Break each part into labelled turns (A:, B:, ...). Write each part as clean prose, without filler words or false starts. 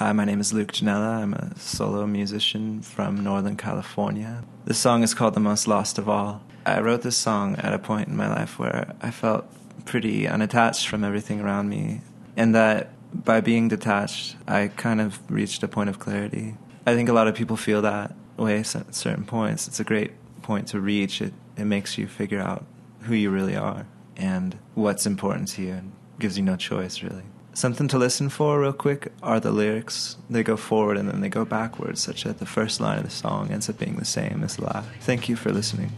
A: Hi, my name is Luke Janella. I'm a solo musician from Northern California. This song is called The Most Lost of All. I wrote this song at a point in my life where I felt pretty unattached from everything around me, and that by being detached, I kind of reached a point of clarity. I think a lot of people feel that way at certain points. It's a great point to reach. It makes you figure out who you really are and what's important to you, and gives you no choice, really. Something to listen for real quick are the lyrics. They go forward and then they go backwards, such that the first line of the song ends up being the same as the last. Thank you for listening.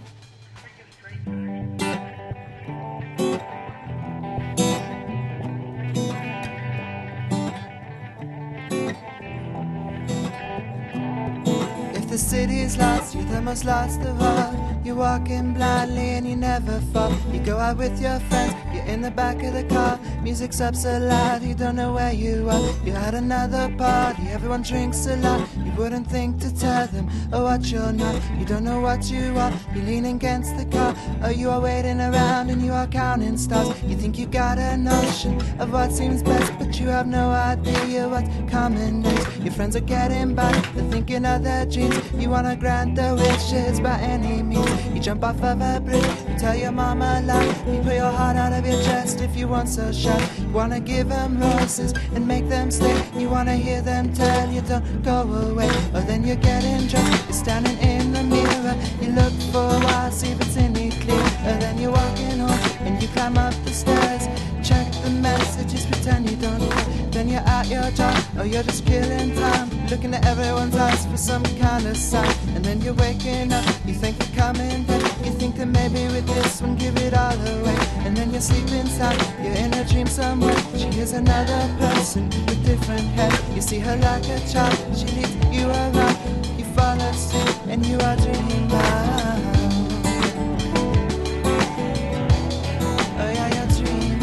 B: If the city's lost, you're the most lost of all. You're walking blindly and you never fall. You go out with your friends, you're in the back of the car. Music's up so loud, you don't know where you are. You're at another party, everyone drinks a lot. You wouldn't think to tell them, oh, what you're not. You don't know what you are, you're leaning against the car. Oh, you are waiting around and you are counting stars. You think you got a notion of what seems best, but you have no idea what's coming next. Your friends are getting by, they're thinking of their dreams. You wanna grant their wishes by any means. You jump off of a bridge, you tell your mama a lie. You pull your heart out of your chest if you want so shy. You wanna give them roses and make them stay. You wanna hear them tell you don't go away. Or then you're getting dressed, you're standing in the mirror. You look for a while, see if it's any clear. Or then you're walking home and you climb up the stairs. Check the messages, pretend you don't care. Then you're at your job, or you're just killing time, looking at everyone's eyes for some kind of sign. And then you're waking up, you think you're coming back. You think that maybe with this one, give it all away. And then you sleep inside, you're in a dream somewhere. She is another person with different hair. You see her like a child, she leads you around. You fall asleep and you are dreaming about. Oh yeah, you're dreaming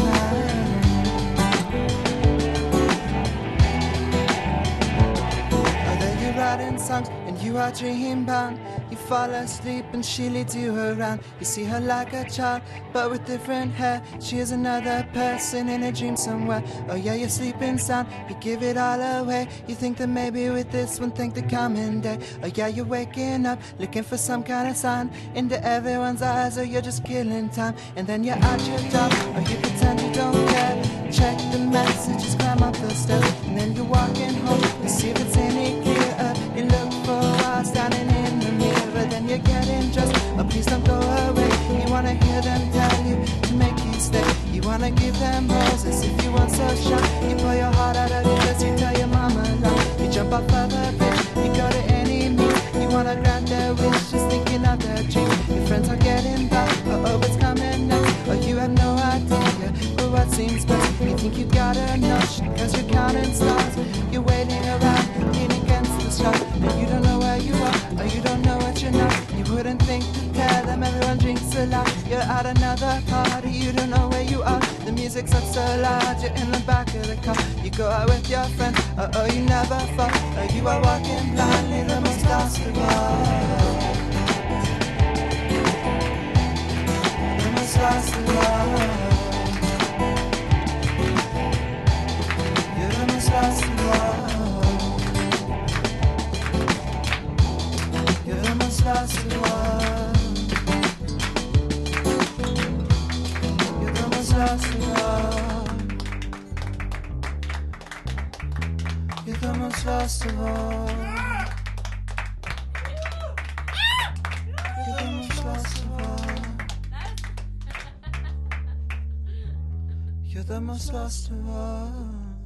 B: writing songs and you are dream bound. You fall asleep and she leads you around. You see her like a child but with different hair. She is another person in a dream somewhere. Oh yeah, you're sleeping sound, you give it all away. You think that maybe with this one think the coming day. Oh yeah, you're waking up looking for some kind of sign into everyone's eyes. Or you're just killing time. And then you're at your job, or you pretend you don't care. Check the messages, climb up the stairs. And then you're walking home, you see if it's any clearer. You look for a while, standing in the mirror. Then you're getting dressed, oh please don't go away. You wanna hear them tell you to make you stay. You wanna give them roses if you want so shy. You pull your heart out of your chest, you tell your mama lie. You jump off of a bridge, you go to any means. You wanna grant their wish, just thinking of their dreams. Your friends are getting by, oh it's coming next. Oh you have no idea, but what seems best. You think you got a notion, cause you're counting stars. You're waiting around, leaning against the sky. And you don't know where you are, or you don't know what you're not. You wouldn't think to tell them everyone drinks a lot. You're at another party, you don't know where you are. The music's up so loud, you're in the back of the car. You go out with your friends, oh you never fall. Oh you are walking blindly, the most lost of all. The most lost of all. You're the most lost of all. You're the most lost of all. You're the most lost of all. You're the most lost of all. You're the most lost of all. You're the most lost of all.